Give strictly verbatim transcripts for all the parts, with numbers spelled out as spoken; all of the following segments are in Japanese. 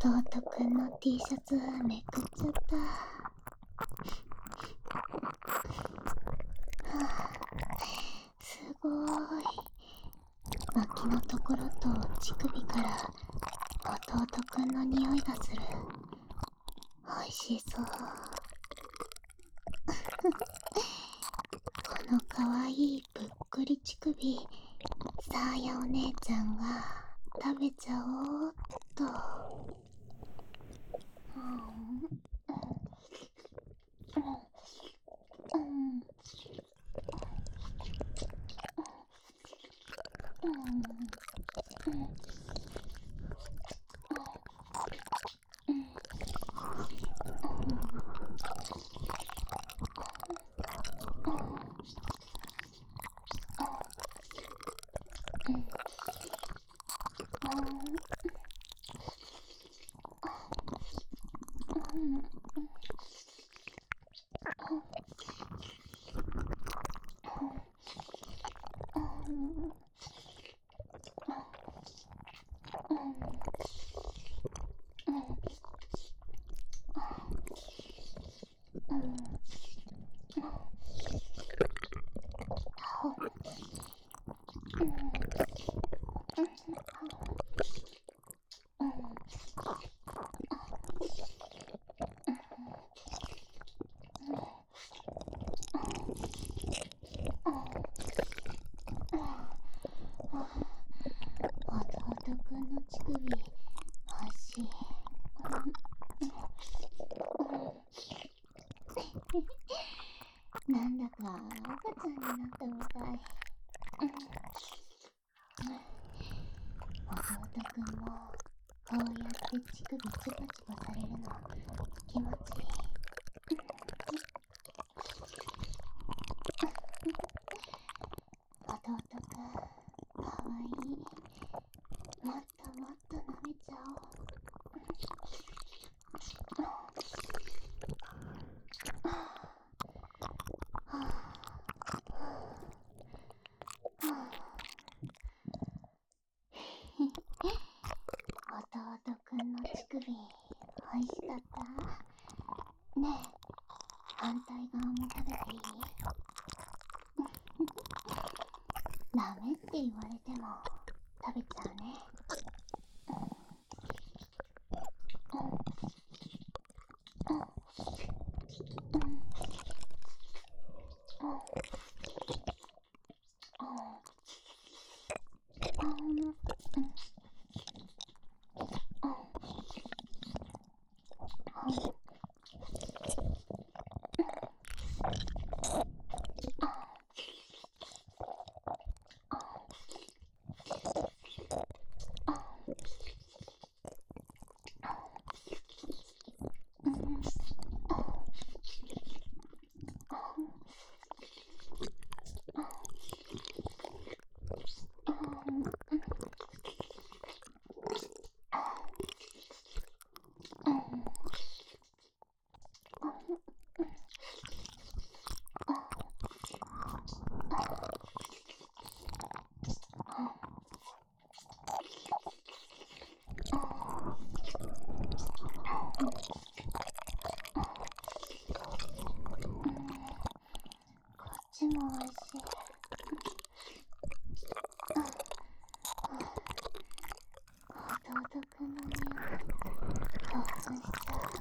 弟くんの T シャツめくっちゃった。はあ、すごーい。脇のところと乳首から弟くんの匂いがする。おいしそう。このかわいいぷっくり乳首、さあやお姉ちゃんが食べちゃおうっと。うんうん弟くんの乳首、おいしい。なんだか赤ちゃんになったみたい。弟くんもこうやって乳首チュパチュパされるの気持ちいい。弟くんかわいい。もっともっと舐めちゃおう。弟くんの乳首おいしかった？ねえ、反対側も食べていい？ダメって言われても食べちゃうね。ちもおいしい。弟くんの匂い、興奮しちゃう。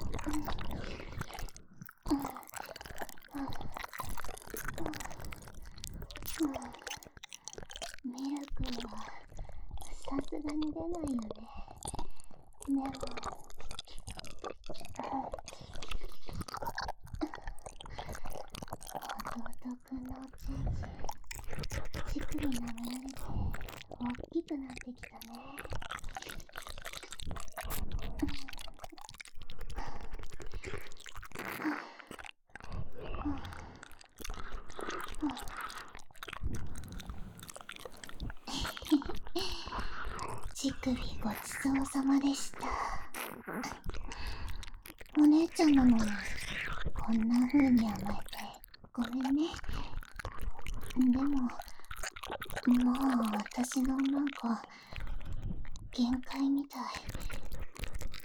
ミルクはさすがに出ないよね。でも弟くんのおちんちん、乳首舐められて大きくなってきたね。乳首ごちそうさまでした。お姉ちゃんなのにこんな風に甘えてごめんね。でももう私のうんこ限界みたい。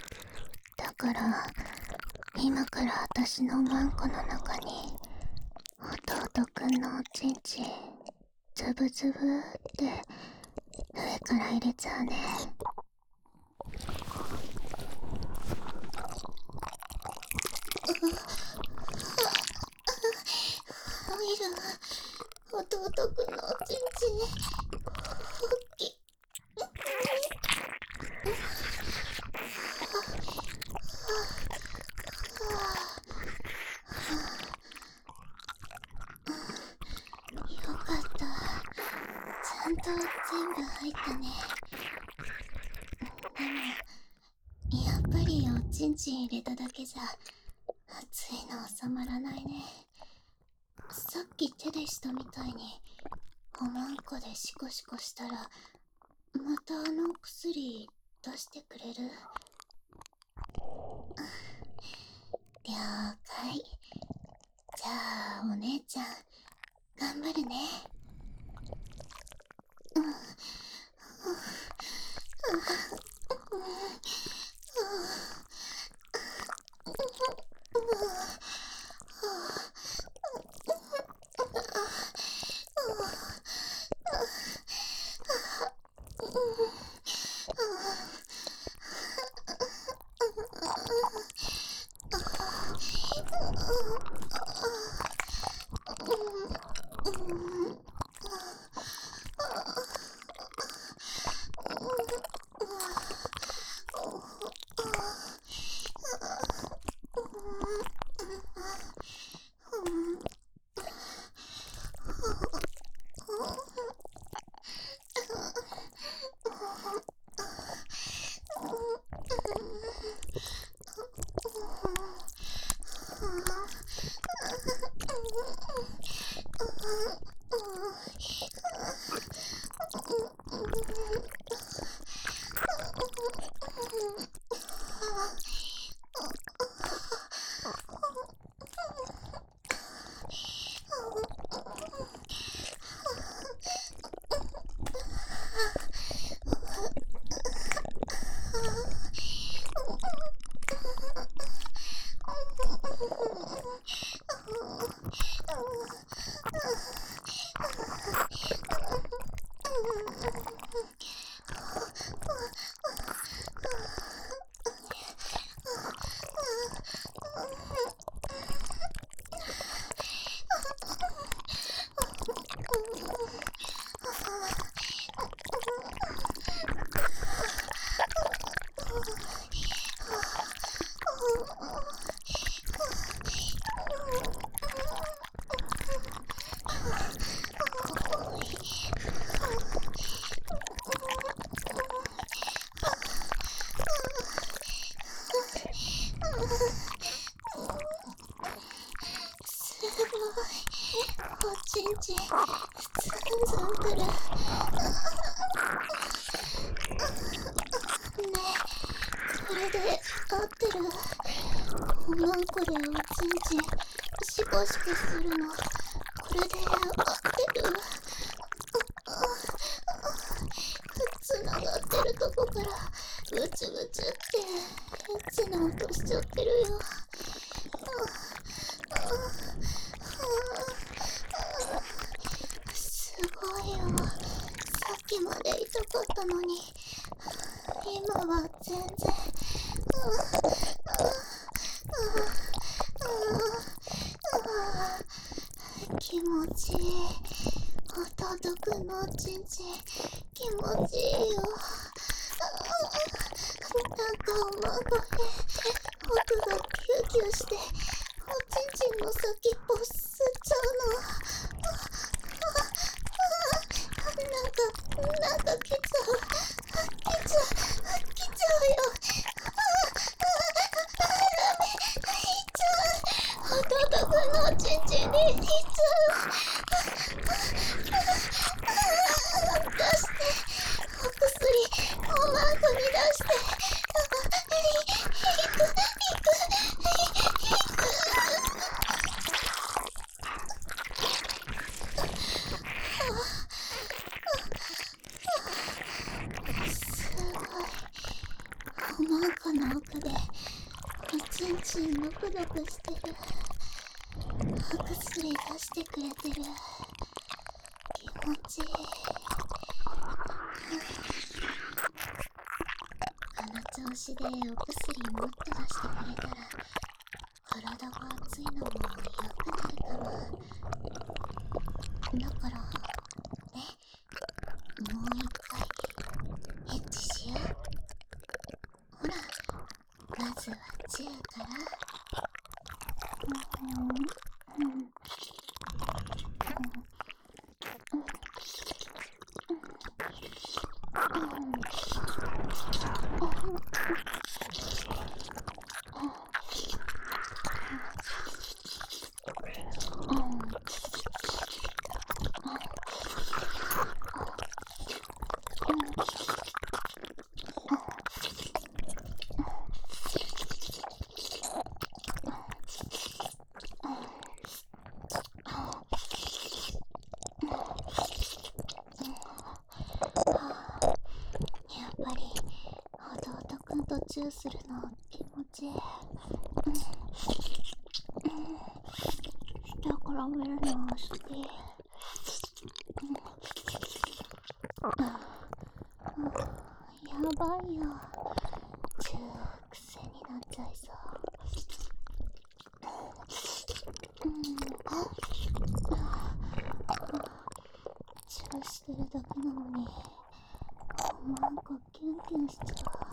から今から私のマンコの中に弟くんのおちんちんつぶつぶって上から入れちゃうね。入る。弟くんのおちんちん大きい。よかった。ちゃんと全部入ったね。でもやっぱりおちんちん入れただけじゃ熱いの収まらないね。さっき手でしたみたいにおまんこでシコシコしたらまたあの薬出してくれる？了解。じゃあお姉ちゃん頑張るね。うん。おちんちんずんずんくる。ねえ、これで合ってる？おまんこでおちんちんシコシコするのこれで合ってる？つながってるとこからブツブツってエッチな音しちゃってるよ。すごいよ。さっきまで痛かったのに今は全然。気持ちいい。弟くんのおちんちん気持ちいいよ。なんかおまんこで奥がキューキューしておちんちんの先っぽ吸っちゃうの。なんかなんか来ちゃう来ちゃう来ちゃうよ。弟くんのおちんちんに行っちゃう。出してお薬おまんこに出していくいくいく。すごい。おまんこの奥でちんノクノクしてる。お薬出してくれてる。気持ちいい。この調子でお薬もっと出してくれたら体が熱いのも良くなるかも。だからね、もう一回エッチしよう。ほら、まずはチューから。うんうんやっぱり弟くんとチューするの気持ちいい。下から見るの好き。やばいよ、チュー癖になっちゃいそう。チューしてるだけなのになんかキュンキュンしちゃう。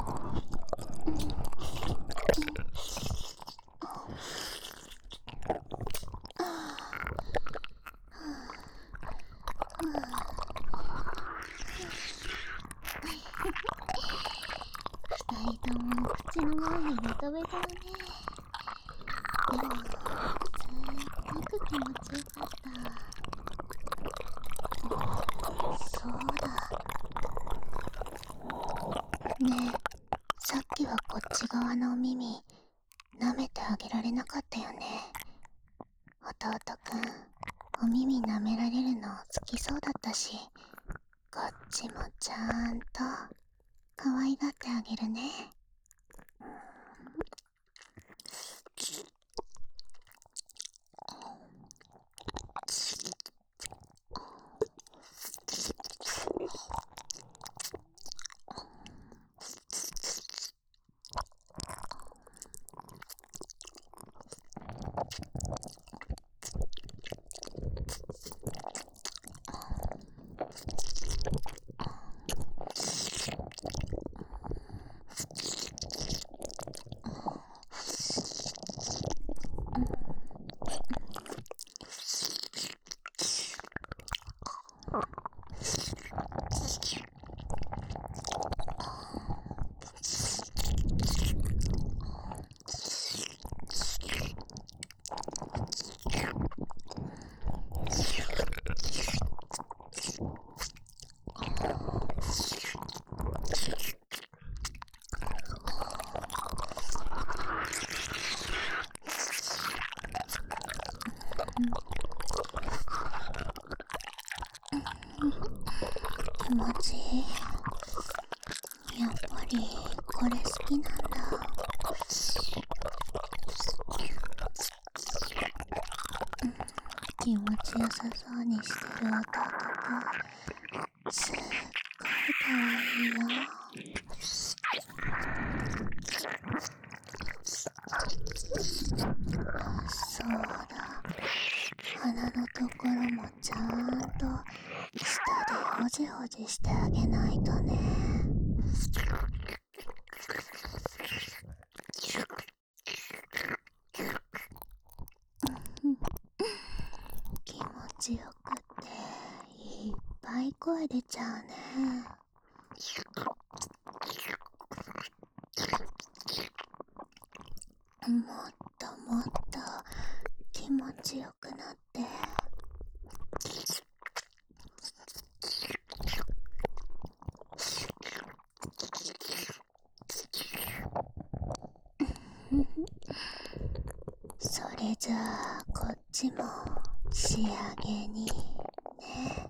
二人とも口の前にベトベトだね。でもすっごく気持ちよかった。そうだねえ、さっきはこっち側のお耳舐めてあげられなかったよね。弟くん、お耳舐められるの好きそうだったし、こっちもちゃんと可愛がってあげるね。気持ちいい。やっぱりこれ好きなんだ。気持ちよさそうにしてる弟くん、すっごいかわいいよ。そうだ、鼻のところもちゃんと舌でほじほじしてあげないとね。気持ちよくっていっぱい声出ちゃうね。もっともっと気持ちよくなって。それじゃあこっちも仕上げにね。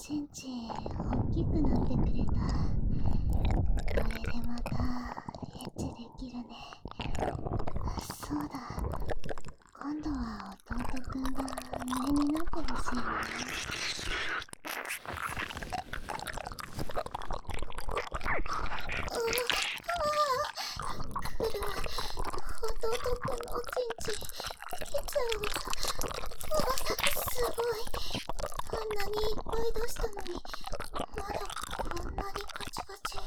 ちんちん大きくなってくれた。これでまたエッチできるね。そうだ、今度は弟くんが上になってほしいな。くる、弟くんのおちんちん来ちゃう。わ、すごい。あんなにいっぱい出したのにまだこんなにカチカチ。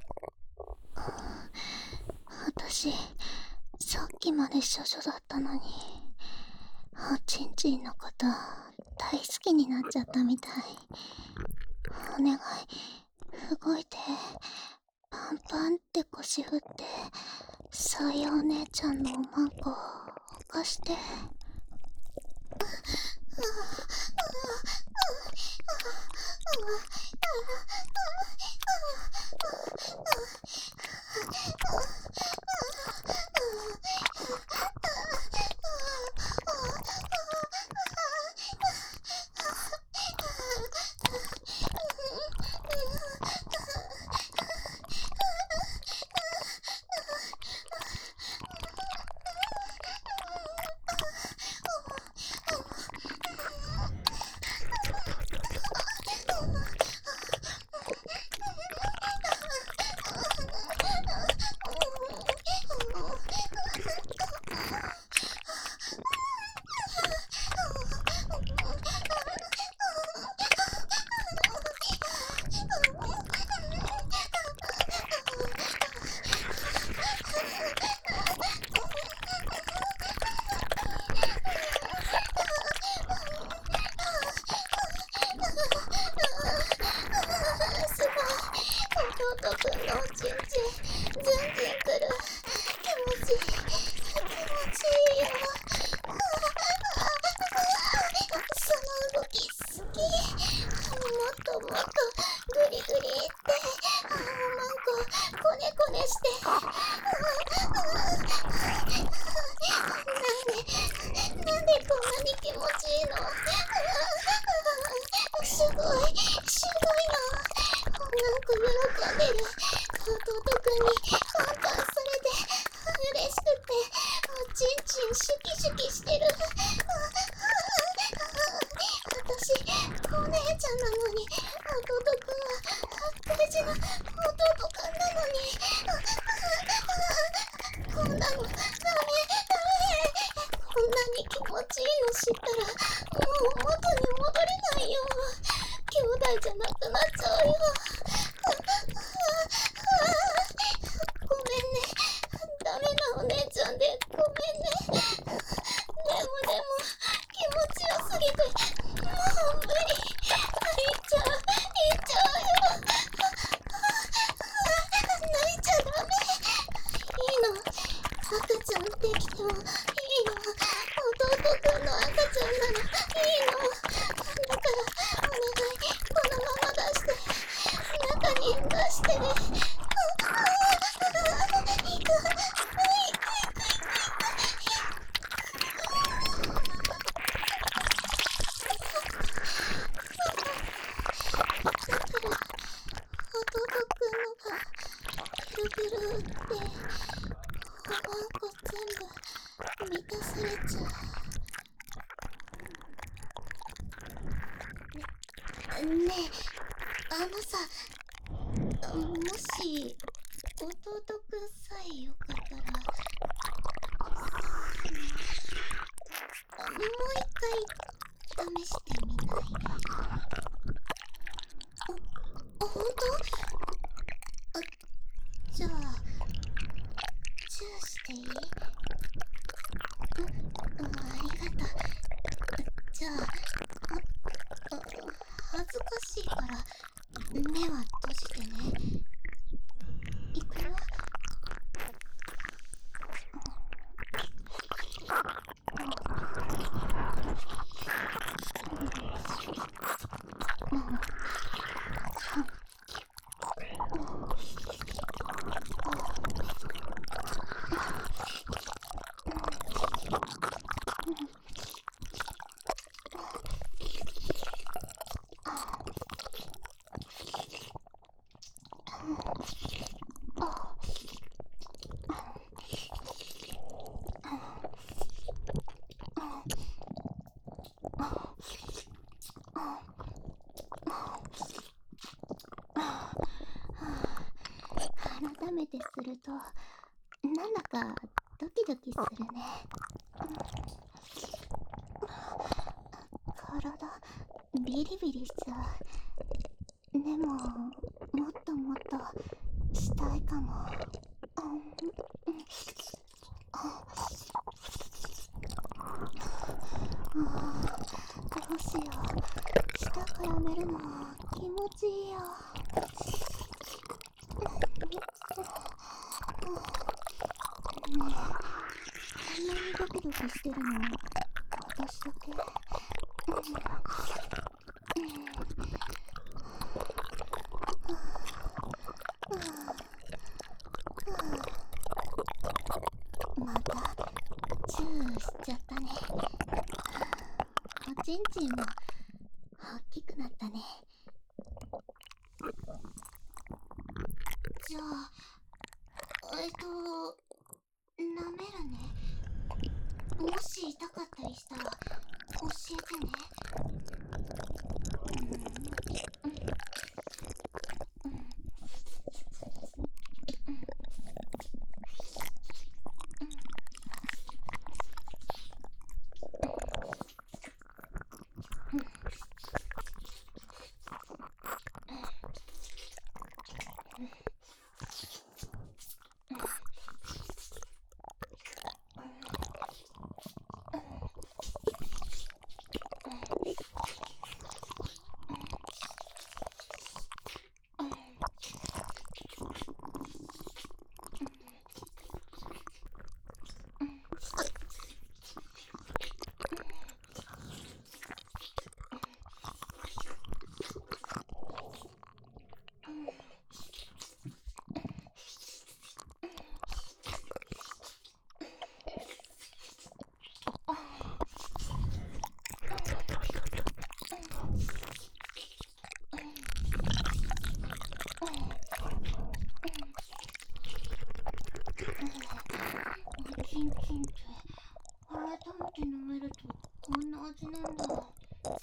私さっきまで処女だったのに、おちんちんのこと大好きになっちゃったみたい。お願い、動いて。パンパンって腰振ってさやお姉ちゃんのおまんこを犯して。弟くんのおちんちん、ズンズンくる。気持ちいい、気持ちいいよ。その動き好き。もっともっとグリグリって、おまんこコネコネして。なんで、なんでこんなに気持ちいいの。すごい、すごいの。なんか喜んでる。弟くんにパンパンされて嬉しくて、おちんちんシュキシュキしてる。私お姉ちゃんなのに、弟くんは大事な弟くんなのに。こんなのダメダメ。こんなに気持ちいいの知ったらもう元に戻れないよ。兄弟じゃなくなっちゃうよ。ごめんね、ダメなお姉ちゃんでごめんね。でもでも気持ちよすぎてもう無理。行っちゃう行っちゃうよ。泣いちゃダメ。いいの、赤ちゃんできてもいいの。弟くんの赤ちゃんならいいの。だからお願い、このまま出して、中に出してね。ぐるぐるっておまんこ全部満たされちゃう。ね、ねえ、あのさ、もし弟くんさえよかったら、もう一回試してみない？ほんと？あ、じゃあチューしていい？うん、ありがとう。じゃあ、あ、あ、恥ずかしいから目は閉じてね。いくよ。 改めてするとなんだかドキドキするね。体ビリビリしちゃう。でももっともっとしたいかも。どうしよう、舌絡めるの気持ちいいよ。ねえ、こんなにドキドキしてるの私だけ？またチューしちゃったね。おちんちんも大きくなったね。じゃあえっと舐めるね。もし痛かったりしたら教えてね。おちんちんって改めて飲めるとこんな味なんだ。ど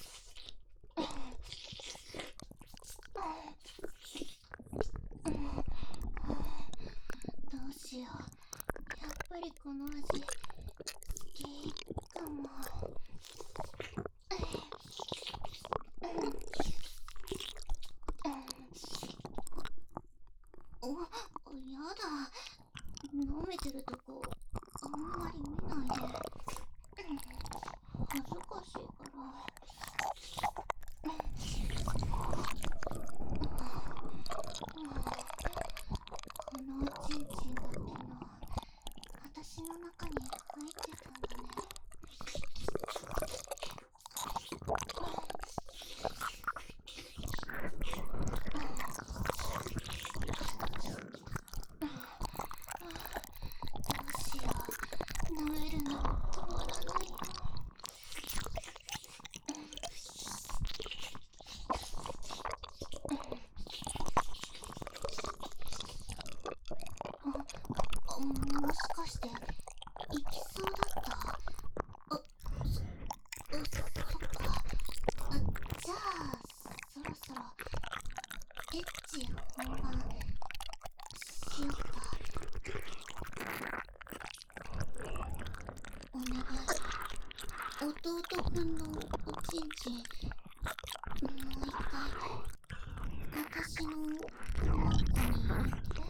うしよう、やっぱりこの味好きかも。お、やだ、飲めてるとこあんまり見ないで。恥ずかしいから。このおちんちんだっての私の中に入ってたんだね。飲めるの止まらないよ。あ、あ、もしかして行きそうだった？あ、そ、そっか。あ、じゃあそろそろエッチ本番しよっか。お願い、弟くんのおちんちんもう一回私の中に入れて。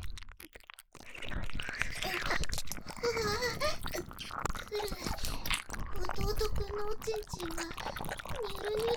うわぁ、くる。弟くんのおちんちんがニュルニュルって。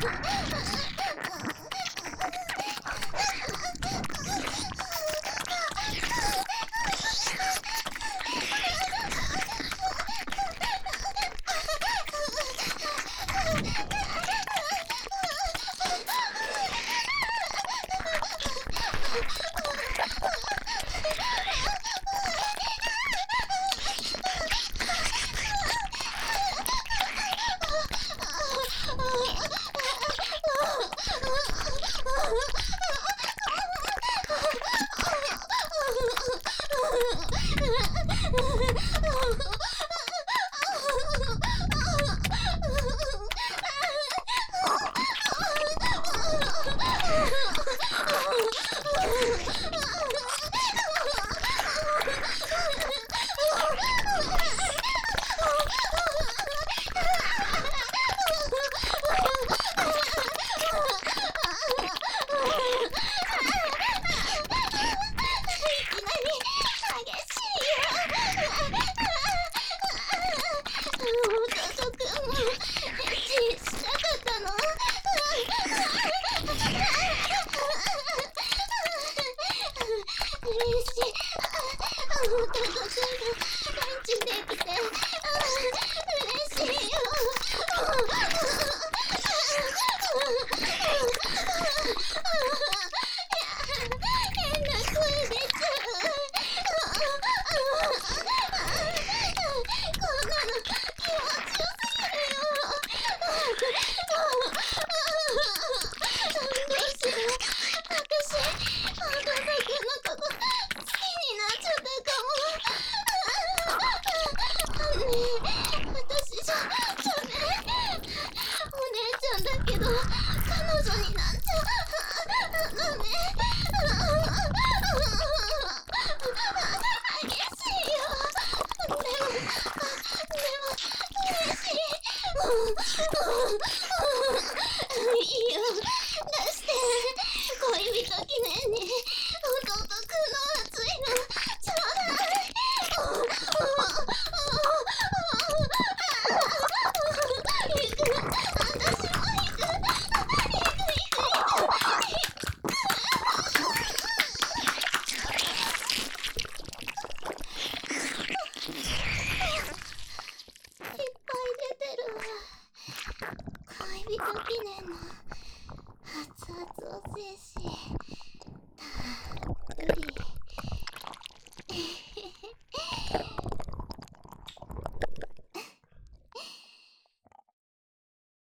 恋人記念の熱々お精子